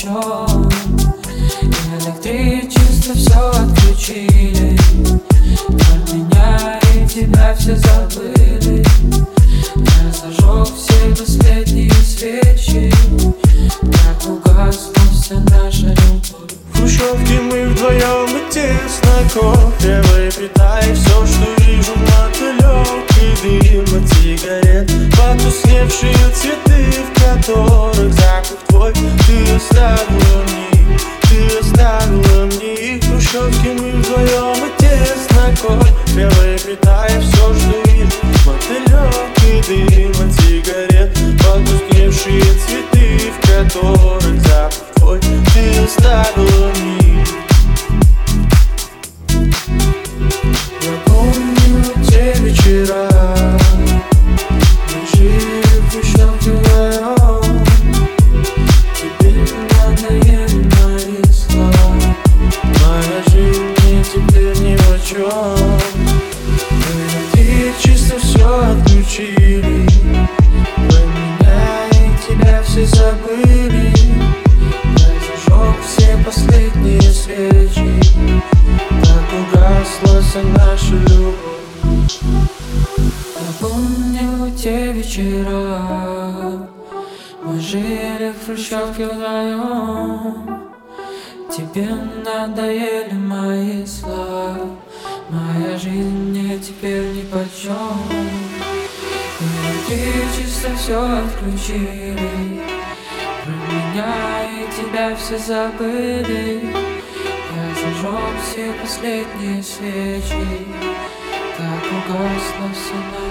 чем. Электричество все отключили, про меня и тебя все забыли. Я зажег все последние свечи, так угасла вся наша любовь. В хрущевке мы вдвоем и тесно, кофе выпитай. Все, что вижу, мотылек и дым от сигарет, потускневшие цветы, в которых запах твой. Ты оставила мне их. В хрущевке мы вдвоем и тесно, кофе выпитай. Все, что вижу, мотылек и дым от сигарет, потускневшие цветы, в которых запах твой. Ты оставила мне. Я помню те вечера, мы жили в хрущевке вдвоем. Тебе надоели мои слова, моя жизнь мне теперь ни о чем. Электричество все отключили, про меня и тебя все забыли. Все последние свечи, так угасла вся наша любовь. Я помню те вечера, мы жили в хрущевке вдвоем. Тебе надоели мои слова, моя жизнь мне теперь нипочем. Электричество все отключили, про меня и тебя все забыли. Я зажег все последние свечи, так угасла вся наша